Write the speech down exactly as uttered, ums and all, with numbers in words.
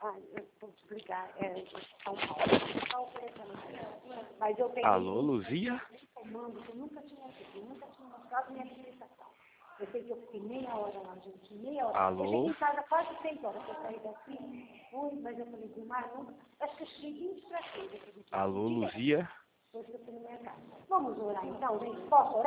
Ai, eu vou te explicar, é São Paulo. Só o telefone. Mas eu peguei Alô, Luzia? um comando que eu nunca tinha feito, eu nunca tinha mostrado minha habilitação. Eu sei que eu fiquei meia hora lá, gente, meia hora. Alô? Eu cheguei em casa quase seis horas, eu saí daqui, fui, mas eu falei, Gilmar, não, acho que eu cheguei vinte para seis. Alô, Luzia? Depois que eu fui na minha casa. Vamos orar então, gente? Posso orar?